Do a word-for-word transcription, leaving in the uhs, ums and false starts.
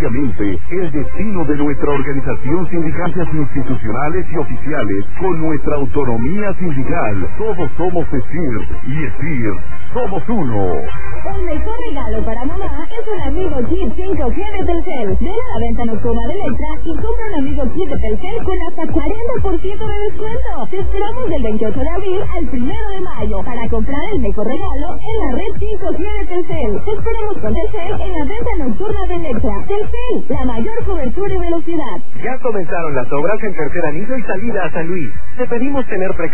diariamente el destino de nuestra organización sindical, institucionales y oficiales, con nuestra autonomía sindical. Todos somos ESIR, y ESIR somos uno. El mejor regalo para mamá es un amigo kit cinco G de Telcel. Ven a la venta nocturna de Electra y compra un amigo kit de Telcel con hasta cuarenta por ciento de descuento. Te esperamos del veintiocho de abril al primero de mayo para comprar el mejor regalo en la red cinco G de Telcel. Te esperamos con Telcel en la venta nocturna de Electra. Telcel, la mayor cobertura y velocidad. Ya comenzaron las obras en Tercer Anillo y salida a San Luis. Te pedimos tener precaución